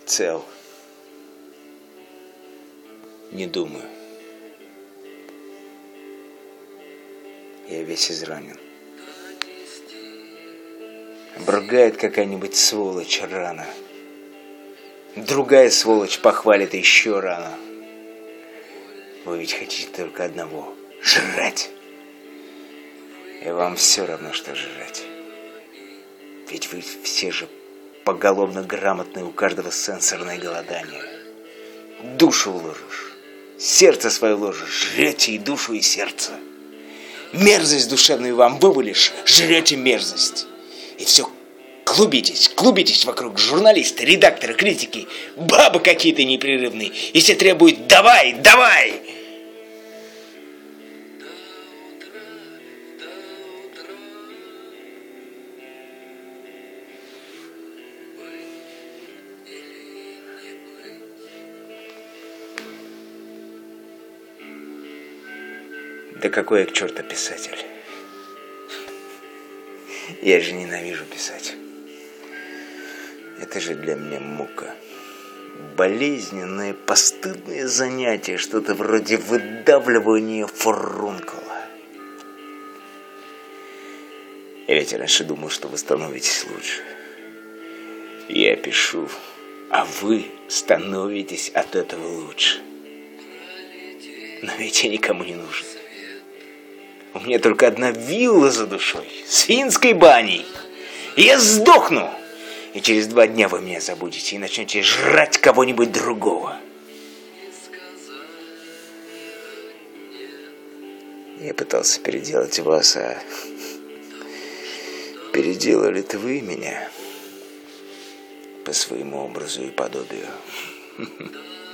Цел. Не думаю. Я весь изранен. Обругает какая-нибудь сволочь рано. Другая сволочь похвалит еще рано. Вы ведь хотите только одного — жрать. И вам все равно, что жрать. Ведь вы все же поголовно грамотные, у каждого сенсорное голодание. Душу вложишь, сердце свое вложишь, жрете и душу, и сердце. Мерзость душевную вам вывалишь, жрете мерзость. И все клубитесь вокруг журналисты, редакторы, критики, бабы какие-то непрерывные, и все требуют «давай, давай!» Да какой я к черту писатель? Я же ненавижу писать. Это же для меня мука. Болезненное, постыдное занятие, что-то вроде выдавливания фурункула. Я ведь раньше думал, что вы становитесь лучше. Я пишу, а вы становитесь от этого лучше. Но ведь я никому не нужен. У меня только одна вилла за душой, с финской баней. И я сдохну. И через 2 дня вы меня забудете и начнете жрать кого-нибудь другого. Я пытался переделать вас, а переделали-то вы меня по своему образу и подобию.